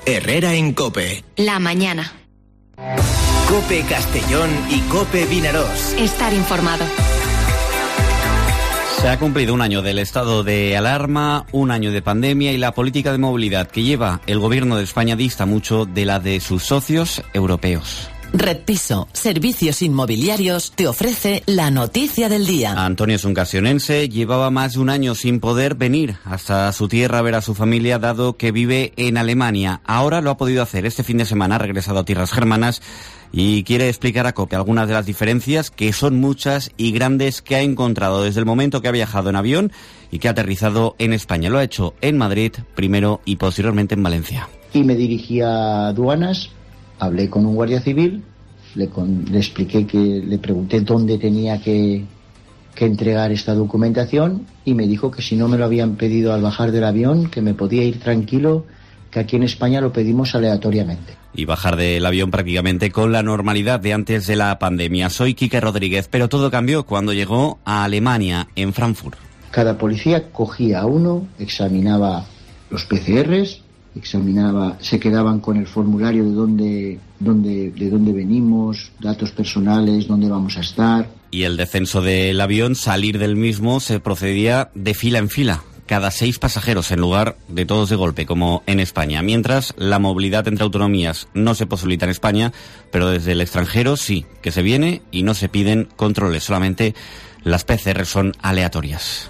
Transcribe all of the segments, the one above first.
Herrera en COPE. La mañana. COPE Castellón y COPE Vinarós. Estar informado. Se ha cumplido un año del estado de alarma, un año de pandemia y la política de movilidad que lleva el gobierno de España dista mucho de la de sus socios europeos. Red Piso, servicios inmobiliarios, te ofrece la noticia del día. Antonio es un castellonense, llevaba más de un año sin poder venir hasta su tierra a ver a su familia, dado que vive en Alemania. Ahora lo ha podido hacer este fin de semana, ha regresado a tierras germanas y quiere explicar a COPE algunas de las diferencias, que son muchas y grandes, que ha encontrado desde el momento que ha viajado en avión y que ha aterrizado en España. Lo ha hecho en Madrid primero y posteriormente en Valencia. Y me dirigí a aduanas. Hablé con un guardia civil, le expliqué le pregunté dónde tenía que entregar esta documentación y me dijo que si no me lo habían pedido al bajar del avión, que me podía ir tranquilo, que aquí en España lo pedimos aleatoriamente. Y bajar del avión prácticamente con la normalidad de antes de la pandemia. Soy Quique Rodríguez, pero todo cambió cuando llegó a Alemania, en Frankfurt. Cada policía cogía a uno, examinaba los PCRs, se quedaban con el formulario de dónde venimos, datos personales, dónde vamos a estar. Y el descenso del avión, salir del mismo, se procedía de fila en fila, cada 6 pasajeros en lugar de todos de golpe, como en España. Mientras la movilidad entre autonomías no se posibilita en España, pero desde el extranjero sí, que se viene y no se piden controles, solamente las PCR son aleatorias.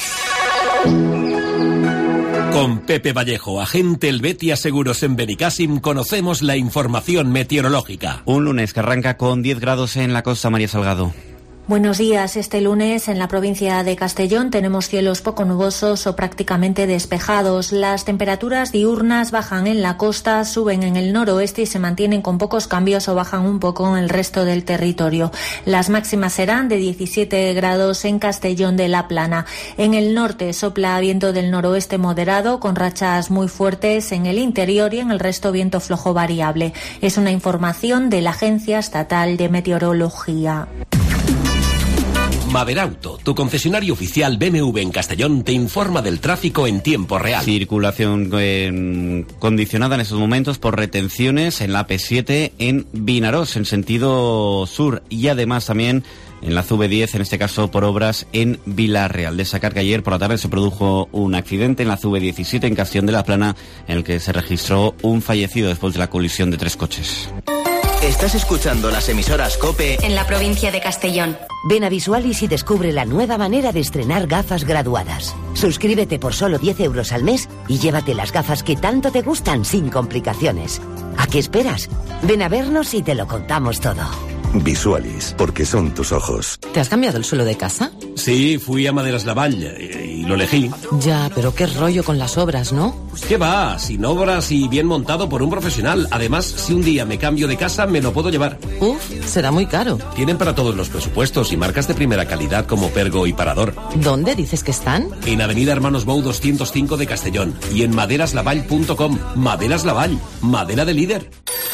Con Pepe Vallejo, agente Helvetia Seguros en Benicàssim, conocemos la información meteorológica. Un lunes que arranca con 10 grados en la costa, María Salgado. Buenos días. Este lunes en la provincia de Castellón tenemos cielos poco nubosos o prácticamente despejados. Las temperaturas diurnas bajan en la costa, suben en el noroeste y se mantienen con pocos cambios o bajan un poco en el resto del territorio. Las máximas serán de 17 grados en Castellón de la Plana. En el norte sopla viento del noroeste moderado con rachas muy fuertes en el interior y en el resto viento flojo variable. Es una información de la Agencia Estatal de Meteorología. Maderauto, tu concesionario oficial BMW en Castellón, te informa del tráfico en tiempo real. Circulación condicionada en estos momentos por retenciones en la P7 en Vinarós, en sentido sur, y además también en la CV10, en este caso por obras en Vila-real. Destacar que ayer por la tarde se produjo un accidente en la CV17 en Castellón de la Plana, en el que se registró un fallecido después de la colisión de 3 coches. Estás escuchando las emisoras COPE en la provincia de Castellón. Ven a Visualis y descubre la nueva manera de estrenar gafas graduadas. Suscríbete por solo 10 euros al mes y llévate las gafas que tanto te gustan sin complicaciones. ¿A qué esperas? Ven a vernos y te lo contamos todo. Visualis, porque son tus ojos. ¿Te has cambiado el suelo de casa? Sí, fui a Maderas Lavall y lo elegí. Ya, pero qué rollo con las obras, ¿no? ¿Qué va? Sin obras y bien montado por un profesional. Además, si un día me cambio de casa, me lo puedo llevar. Uf, será muy caro. Tienen para todos los presupuestos y marcas de primera calidad como Pergo y Parador. ¿Dónde dices que están? En Avenida Hermanos Bou 205 de Castellón y en maderaslavall.com. Maderas Lavall, madera de líder.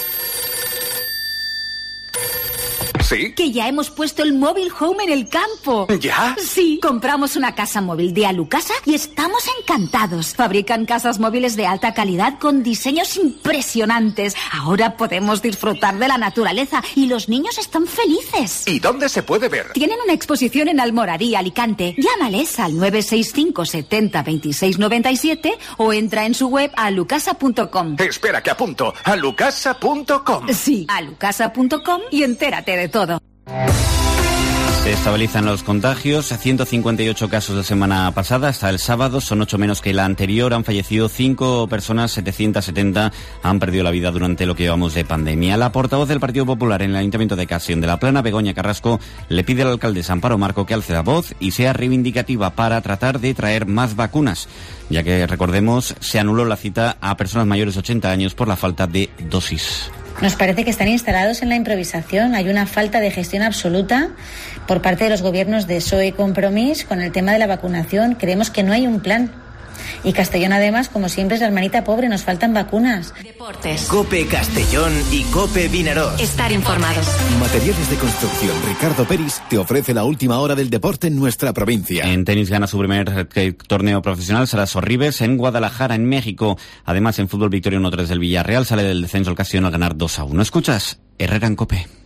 ¿Sí? Que ya hemos puesto el móvil home en el campo. ¿Ya? Sí, compramos una casa móvil de Alucasa y estamos encantados. Fabrican casas móviles de alta calidad con diseños impresionantes. Ahora podemos disfrutar de la naturaleza y los niños están felices. ¿Y dónde se puede ver? Tienen una exposición en Almoradí, Alicante. Llámales al 965 70 26 97 o entra en su web alucasa.com. Espera que apunto. alucasa.com. Sí, alucasa.com y entérate de todo. Se estabilizan los contagios, 158 casos de semana pasada, hasta el sábado, son 8 menos que la anterior, han fallecido 5 personas, 770 han perdido la vida durante lo que llevamos de pandemia. La portavoz del Partido Popular en el Ayuntamiento de Castellón de la Plana, Begoña Carrasco, le pide al alcalde Amparo Marco que alce la voz y sea reivindicativa para tratar de traer más vacunas, ya que, recordemos, se anuló la cita a personas mayores de 80 años por la falta de dosis. Nos parece que están instalados en la improvisación. Hay una falta de gestión absoluta por parte de los gobiernos de PSOE y Compromís con el tema de la vacunación. Creemos que no hay un plan. Y Castellón, además, como siempre, es la hermanita pobre, nos faltan vacunas. Deportes. COPE Castellón y COPE Vinarós. Estar informados. Materiales de construcción Ricardo Peris te ofrece la última hora del deporte en nuestra provincia. En tenis gana su primer torneo profesional Sara Sorribes en Guadalajara, en México. Además, en fútbol victoria 1-3 del Villarreal, sale del descenso el Castellón al ganar 2-1. Escuchas Herrera en COPE.